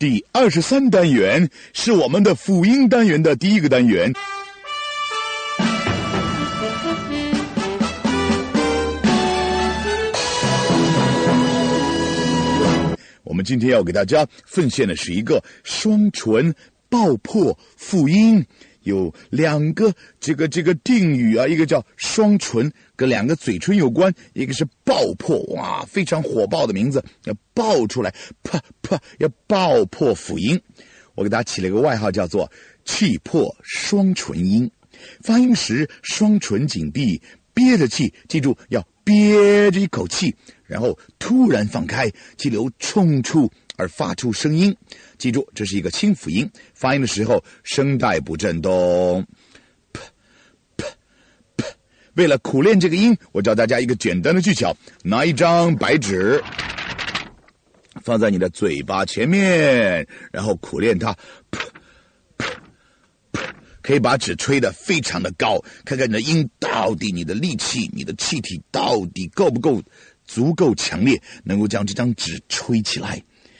第23单元是我们的辅音单元的第一个单元。我们今天要给大家奉献的是一个双唇爆破辅音，有两个这个定语啊，一个叫双唇，跟两个嘴唇有关，一个是爆破，哇，非常火爆的名字，要爆出来，啪啪，要爆破辅音。我给大家起了一个外号，叫做气破双唇音。发音时双唇紧闭，憋着气，记住要憋着一口气，然后突然放开，气流冲出而发出声音。记住，这是一个清辅音，发音的时候声带不震动。为了苦练这个音，我教大家一个简单的技巧，拿一张白纸放在你的嘴巴前面，然后苦练它，可以把纸吹得非常的高，看看你的音到底，你的力气，你的气体到底够不够足够强烈，能够将这张纸吹起来。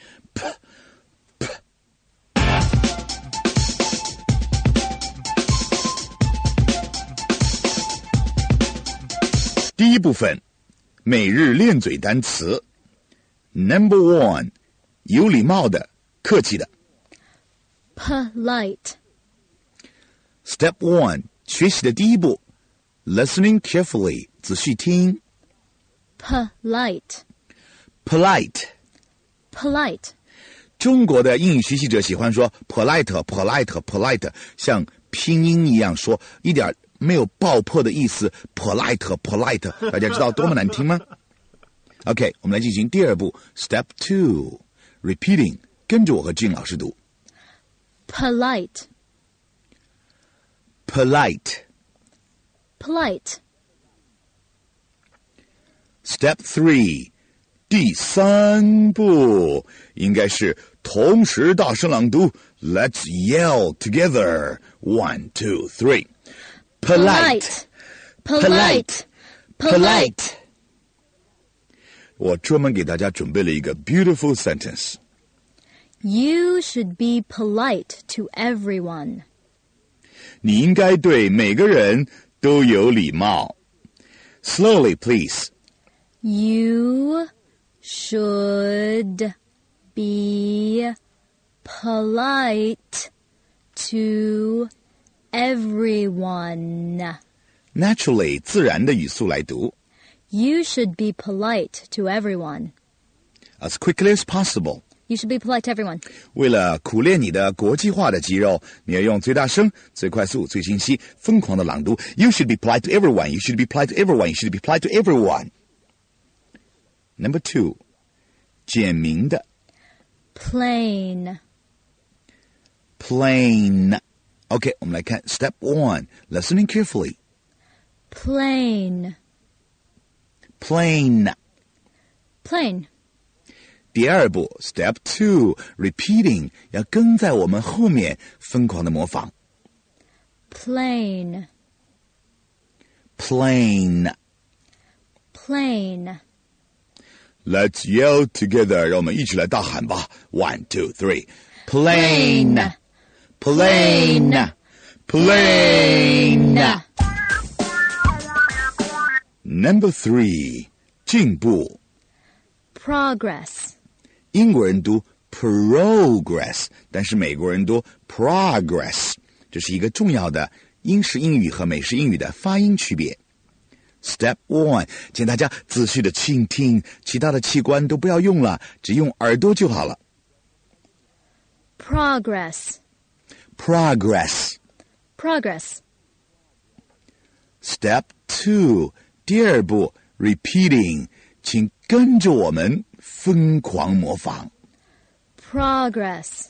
第一部分，每日练嘴单词。Number 1， 有礼貌的，客气的。 Polite. Step 1， 学习的第一步 ，listening carefully， 仔细听。 Polite. Polite。中国的英语学习者喜欢说 polite， 像拼音一样说，一点没有爆破的意思 polite， 大家知道多么難聽嗎？ OK， 我們來進行第二步 Step 2， Repeating， 跟着我和Jin老師讀 Polite. Step 3， 第三步應該是同時大聲朗讀 Let's yell together 1, 2, 3。 Polite。我專門給大家準備了一個 beautiful sentence。 You should be polite to everyone. 你應該對每個人都有禮貌。Slowly, please. You should be polite to everyone. Naturally, 自然的語速來讀。 You should be polite to everyone. As quickly as possible. You should be polite to everyone. 為了苦練你的國際化的肌肉，你要用最大聲、最快速、最清晰、瘋狂的朗讀。You should be polite to everyone. You should be polite to everyone. You should be polite to everyone. Number 2， 簡明的。 Plain. OK， 我們來看 Step 1， listening carefully. Plain. 第二步 Step 2， Repeating， 要跟在我們後面瘋狂的模仿。 Plain. Let's yell together， 讓我們一起來大喊吧 1, 2, 3。 Plain。 Number 3， 進步。 Progress. 英國人讀 progress， 但是美國人讀 progress， 這是一個重要的英式英語和美式英語的發音區別。Step 1， 請大家仔細的傾聽，其他的器官都不要用了，只用耳朵就好了。 Progress. Step 2， 第二步 Repeating， 請跟着我們瘋狂模仿。 Progress.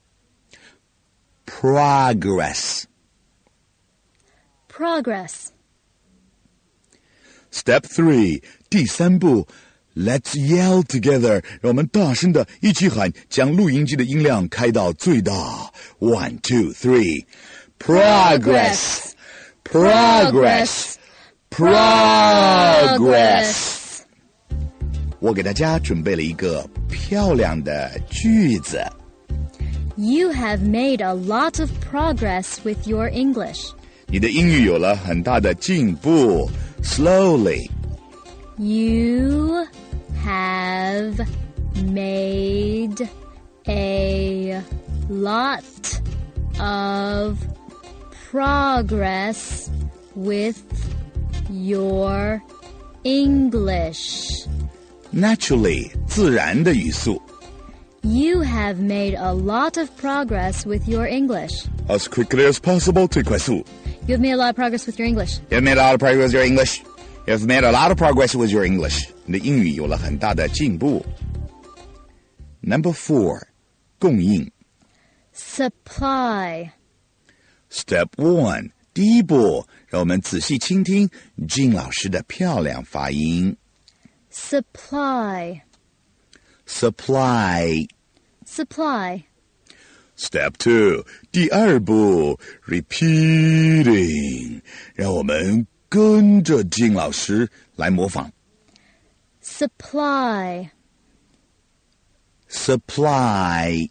Step 3， 第三步 Let's yell together， 讓我們大聲的一起喊，將錄音機的音量開到最大。1, 2, 3。 Progress。我給大家準備了一個漂亮的句子。 You have made a lot of progress with your English. 你的英语有了很大的进步。Slowly. You have made a lot of progress with your English. Naturally, 自然的语速。 You have made a lot of progress with your English. As quickly as possible, 最快速。 You have made a lot of progress with your English. You've made a lot of progress with your English. You've made a lot of progress with your English. 你的英语有了很大的进步。Number 4, 供应。 Supply. Step 1, 第一步，让我们仔细倾听 Jean 老师的漂亮发音。 Supply. Supply. Supply. Step 2, 第二步 Repeating. 让我们跟着 Jean 老师来模仿。 Supply. Supply.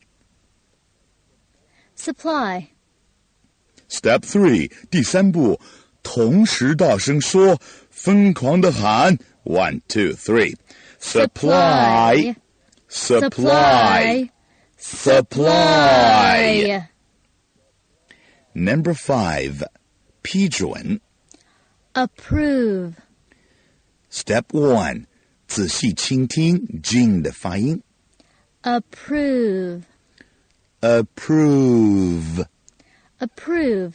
Supply. Step 3, 第三步，同时大声说，疯狂的喊 1, 2, 3 Supply. Supply. Supply. Number 5, 批准。 Approve. Step 1, 仔细倾听 Jean 的发音。 Approve. Approve. Approve.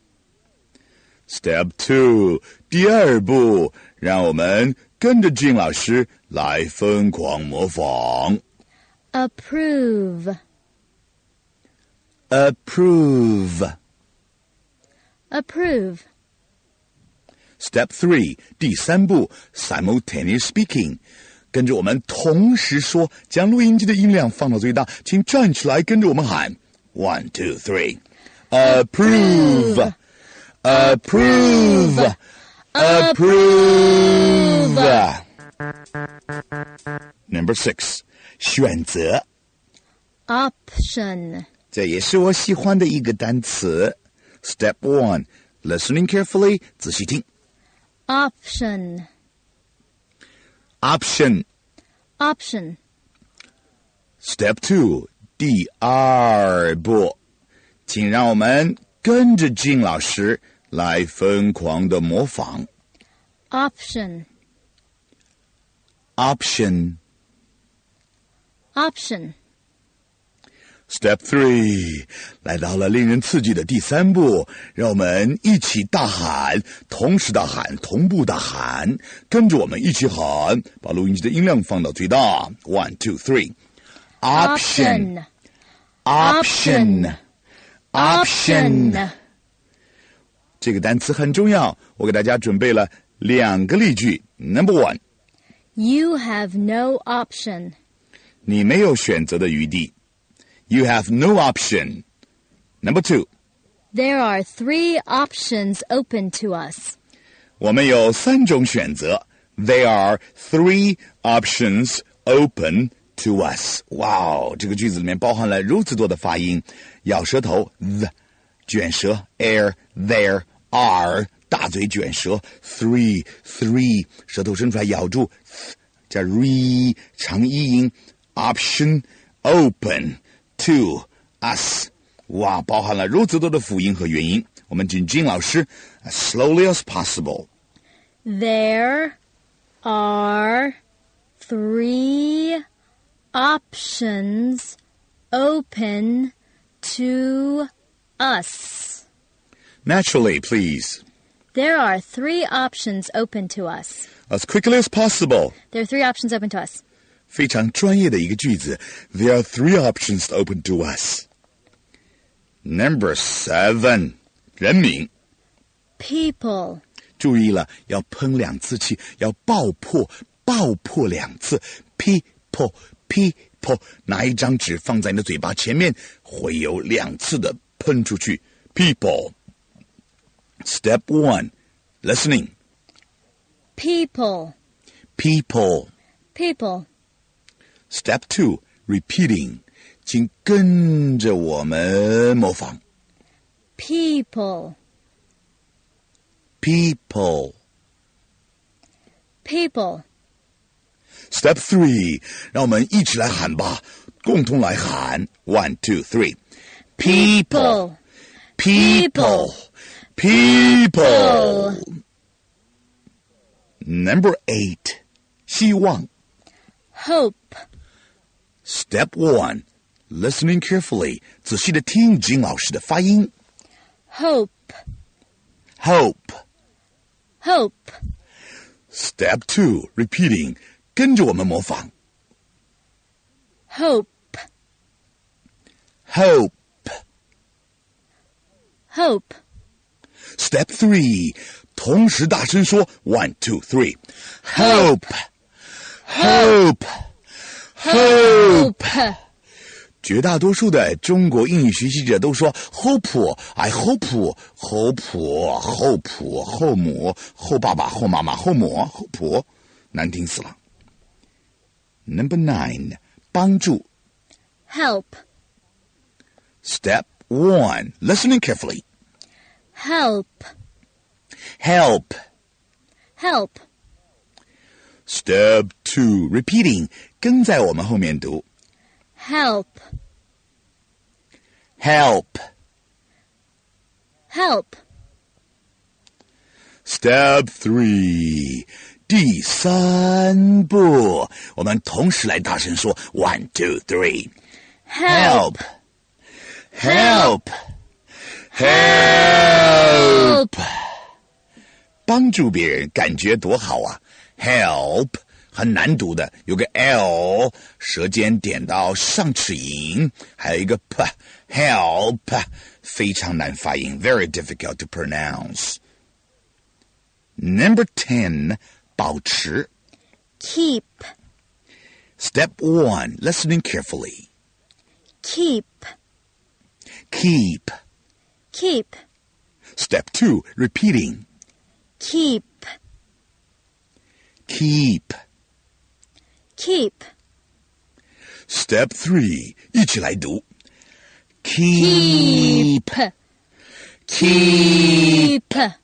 Step 2, 第二步，让我们跟着 Jean 老师来疯狂模仿。 Approve. Approve. Approve. Step 3, 第三步 Simultaneous speaking. 跟着我们同时说，将录音机的音量放到最大，请站起来跟着我们喊 1, 2, 3 Approve. Approve. Approve. Number 6, 选择。 Option. 这也是我喜欢的一个单词。Step 1, listening carefully, 仔细听。 Option. Option. Option. Step 2, 第二步，请让我们跟着 Jean 老师来疯狂的模仿。 Option. Option. Option. Step 3, 来到了令人刺激的第三步，让我们一起大喊，同时大喊，同步大喊，跟着我们一起喊，把录音机的音量放到最大。1, 2, 3 Option. Option. Option. 这个单词很重要，我给大家准备了2个例句。Number 1, You have no option. 你没有选择的余地。You have no option. Number 2, There are 3 options open to us. 我们有3种选择。There are 3 options open to us. 哇哦，这个句子里面包含了如此多的发音，咬舌头 the， 卷舌 air there are， 大嘴卷舌 three， 舌头伸出来咬住 加 re， 长一音 option open to us。 哇，包含了如此多的辅音和元音。我们请金老师 as slowly as possible. There are 3 options open to us. Naturally, please. There are 3 options open to us. As quickly as possible. There are 3 options open to us. 非常专业的一个句子。There are 3 options open to us. Number 7, 人名。 People. 注意了，要喷2次气，要爆破2次。People, people， 拿一张纸放在你的嘴巴前面，会有2次的喷出去。People. Step 1, listening. People. People. People. Step 2, repeating. 请跟着我们模仿。 People. People. People. Step 3，让我们一起来喊吧，共同来喊 1, 2, 3 People. People. People. Number 8， 希望。 Hope. Step 1, listening carefully， 仔细的听金老师的发音。 Hope. Hope. Hope. Step 2, repeating， 跟着我们模仿。 Hope. Hope. Hope. Step 3， 同时大声说 1, 2, 3 Hope. Hope. Hope. 绝大多数的中国英语学习者都说 hope, I hope, hope, hope, 后母、后爸爸、后妈妈、后母、后婆，难听死了。Number 9, 帮助。 Help. Step 1, listening carefully. Help. Help. Help. Step 2, repeating, 跟在我们后面读。 Help. Help. Help. Step 3, 第3步，我们同时来大声说 1, 2, 3 Help. Help. Help. 帮助别人感觉多好啊 Help 很难读的，有个 L 舌尖点到上齿龈，还有一个 P Help 非常难发音 Very difficult to pronounce. Number 10, 保持。 Keep. Step 1, listening carefully. Keep. Keep. Keep. Step 2, repeating. Keep. Keep. Keep. Step 3, 一起来读。Keep. Keep.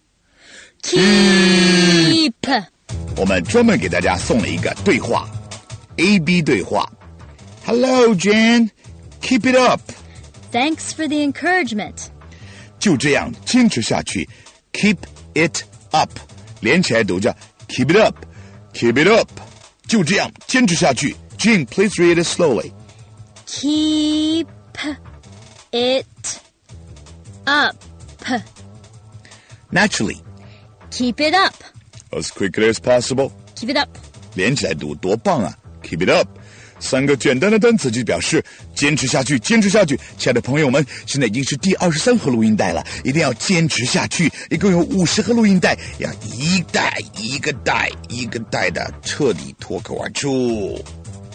Keep. 我们专门给大家送了一个对话 A-B 对话。 Hello, Jan. Keep it up. Thanks for the encouragement. 就这样坚持下去 Keep it up 连起来读叫 Keep it up. Keep it up. 就这样坚持下去 Jean, please read it slowly. Keep it up. Naturally. Keep it up. As quickly as possible. Keep it up. 连起来读多棒啊 Keep it up. 3个简单的单词就表示坚持下去，坚持下去。亲爱的朋友们，现在已经是第23盒录音带了，一定要坚持下去。一共有50盒录音带，要一代一个代一个代的彻底脱口而出。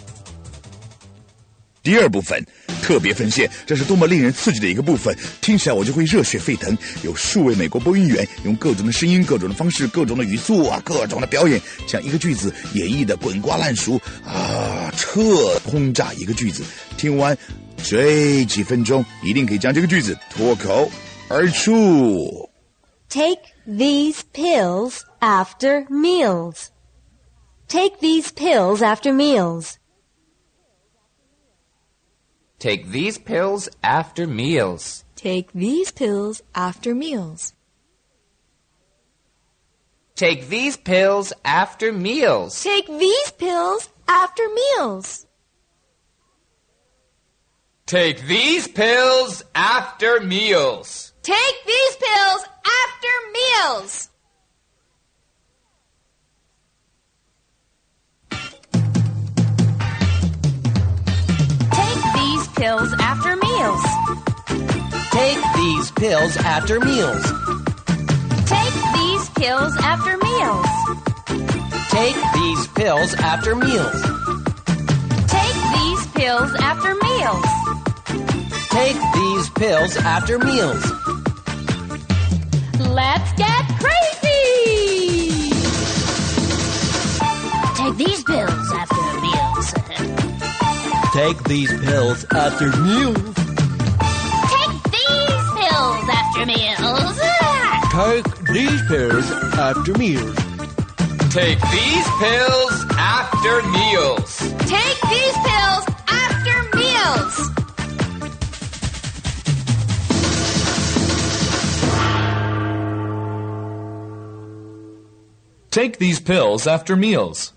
第2部分特别分线，这是多么令人刺激的一个部分，听起来我就会热血沸腾。有数位美国播音员用各种的声音、各种的方式、各种的语速啊、各种的表演，将一个句子演绎的滚瓜烂熟啊，彻轰炸一个句子。听完这几分钟，一定可以将这个句子脱口而出。 Take these pills after meals. Take these pills after meals. Take these pills after meals. Take these pills after meals. Take these pills after meals. Take these pills after meals. Take these pills after meals. Take these pills after meals. Take these pills after meals. Take these pills after meals. Take these pills after meals. Take these pills after meals. Take these pills after meals. Take these pills after meals. Let's get crazy! Take these pills after meals. Take these pills after meals. Take these pills after meals. Take these pills after meals. Take these pills after meals. Take these pills after meals. Take these pills after meals.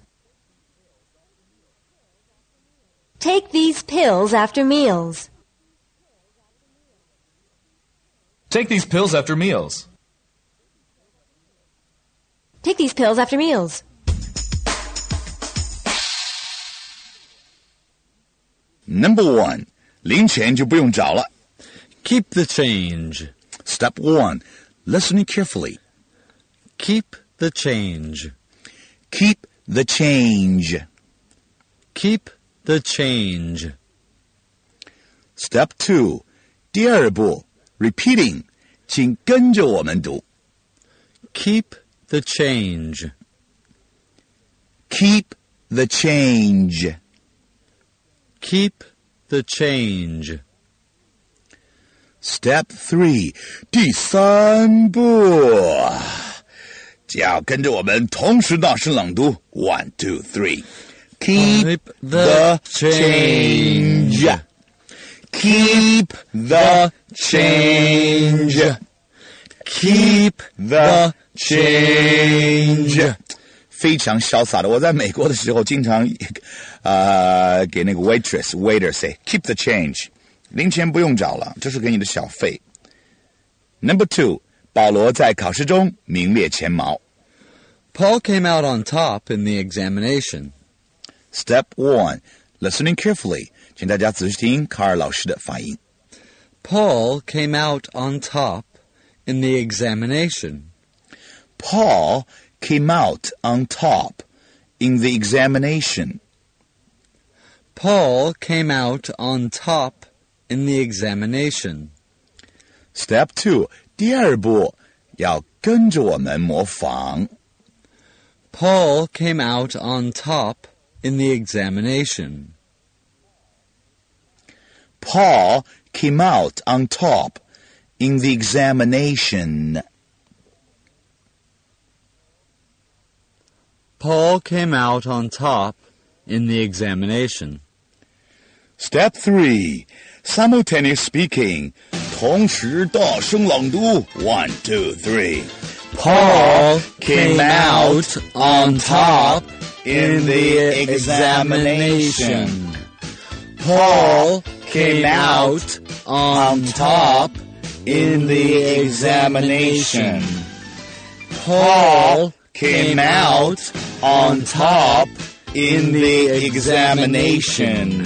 Take these pills after meals. Take these pills after meals. Take these pills after meals. Number 1, 零钱就不用找了。 Keep the change. Step 1, listening carefully. Keep the change. Keep the change. Keep the change. Step 2, 第二步 repeating, 请跟着我们读。 Keep the change. Keep the change. Keep the change. Step 3, 第三步，只要跟着我们同时大声朗读 1, 2, 3. Keep the change. Keep the change. Keep the change. 非常潇洒的，我在美国的时候经常给那个 waiter say keep the change. 零钱不用找了，这是给你的小费。Number 2, 保罗在考试中名列前茅。 Paul came out on top in the examination. Step 1, listening carefully. 请大家仔细听卡尔老师的发音。 Paul came out on top in the examination. Paul came out on top in the examination. Paul came out on top in the examination. Step 2, 第二步，要跟着我们模仿。 Paul came out on top in the examination. Paul came out on top in the examination. Paul came out on top in the examination. Step 3, simultaneous speaking. 同时大声朗读 1, 2, 3. Paul came out on top in the examination. Paul came out on top in the examination. Paul came out on top in the examination.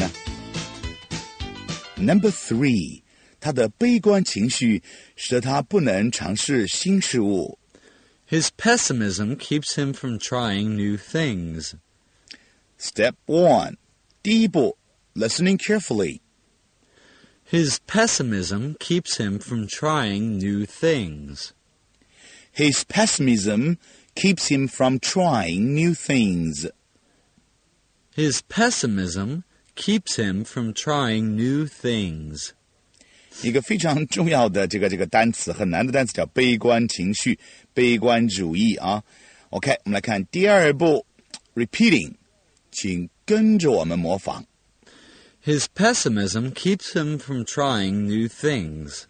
Number 3, 他的悲观情绪使得他不能尝试新事物。 His pessimism keeps him from trying new things. Step 1, 第一步 listening carefully. His pessimism keeps him from trying new things. His pessimism keeps him from trying new things. His pessimism keeps him from trying new things. 一个非常重要的这个单词，很难的单词叫悲观情绪、悲观主义啊。OK， 我们来看第二步 repeating， 请跟着我们模仿。 His pessimism keeps him from trying new things.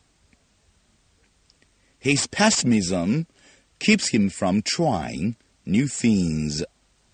His pessimism keeps him from trying new things.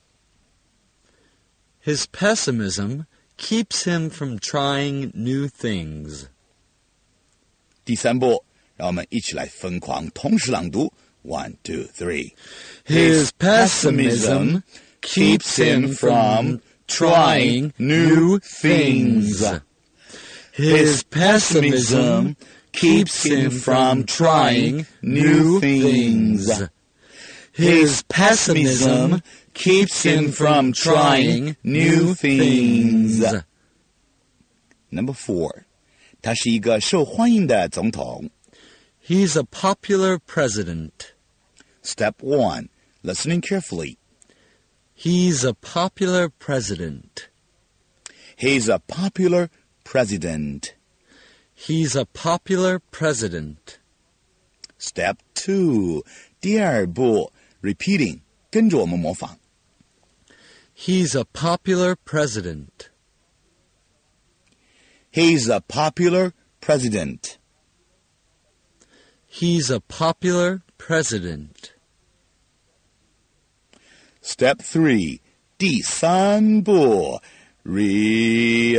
His pessimism keeps him from trying new things. 第三步，让我们一起来疯狂同时朗读 1, 2, 3. His pessimism keeps him from trying new things. His pessimism keeps him from trying new things. His pessimism keeps him from trying new things. Number 4, 他是一个受欢迎的总统。 He's a popular president. Step 1, listening carefully. He's a popular president. He's a popular president. He's a popular president. Step 2. 第二步 repeating 跟着我们模仿。 He's a popular president. He's a popular president. He's a popular president. Step 3. 第三步 reading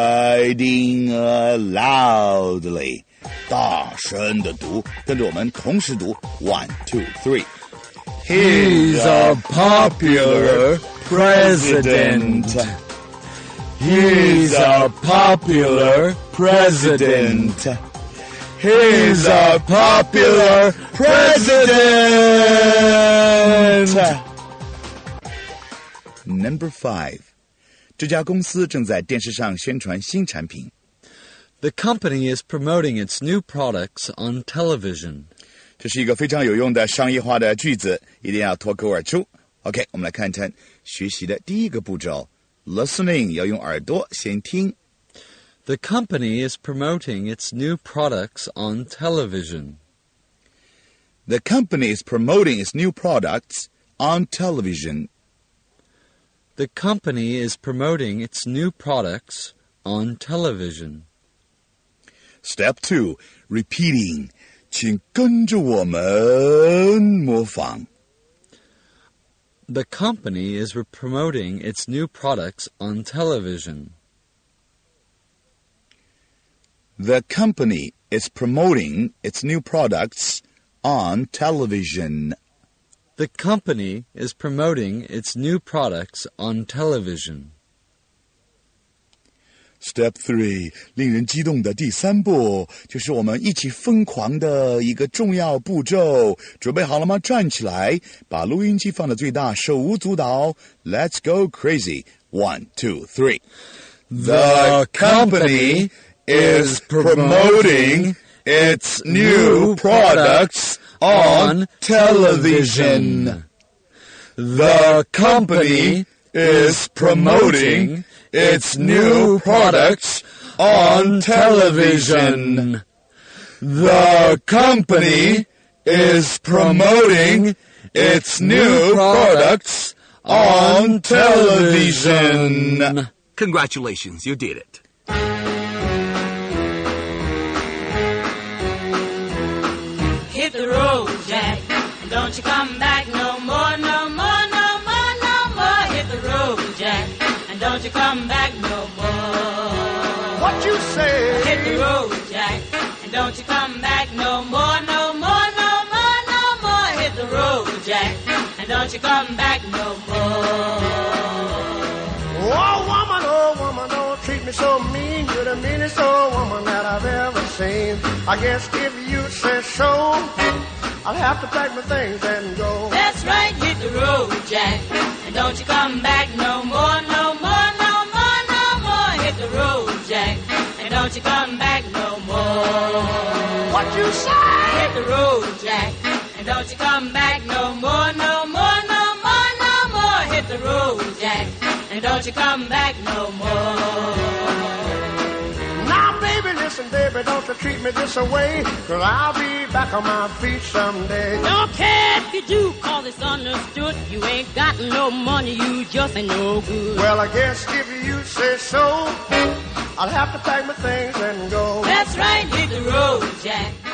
loudly 大声的读，跟着我们同时读 1, 2, 3. He's a popular president. He's a popular president. He's a popular president. Number 5. 这家公司正在电视上宣传新产品。 The company is promoting its new products on television. 这是一个非常有用的商业化的句子，一定要脱口而出。OK， 我们来看看学习的第一个步骤 ，listening 要用耳朵先听。 The company is promoting its new products on television. The company is promoting its new products on television. The company is promoting its new products on television. Step 2, repeating. 请跟着我们模仿。 The company is promoting its new products on television. The company is promoting its new products on television. The company is promoting its new products on television. Step 3, 令人激动的第三步，就是我们一起疯狂的一个重要步骤。准备好了吗？站起来，把录音机放到最大，手舞足蹈。Let's go crazy. 1, 2, 3. The company is promoting its new products on television. The company is promoting its new products on television. The company is promoting its new products on television. Congratulations, you did it. Hit the road, Jack, and don't you come back no more, no more, no more, no more. Hit the road, Jack, and don't you come back no more. What you say? Hit the road, Jack, and don't you come back no more, no more, no more, no more. Hit the road, Jack, and don't you come back no more. Oh woman, don't treat me so mean. You're the meanest old woman that I've ever seen. I guess if you say so, I'll have to pack my things and go. That's right, hit the road, Jack, and don't you come back no more, no more, no more, no more. Hit the road, Jack, and don't you come back no more. What you say? Hit the road, Jack, and don't you come back no more, no more, no more, no more. Hit the road, Jack, and don't you come back no more. Now, baby, listen, baby, don't you treat me this away, 'cause I'll be back on my feet someday. Don't care if you do, 'cause it's understood. You ain't got no money, you just ain't no good. Well, I guess if you say so, I'll have to pack my things and go. That's right, hit the road, Jack.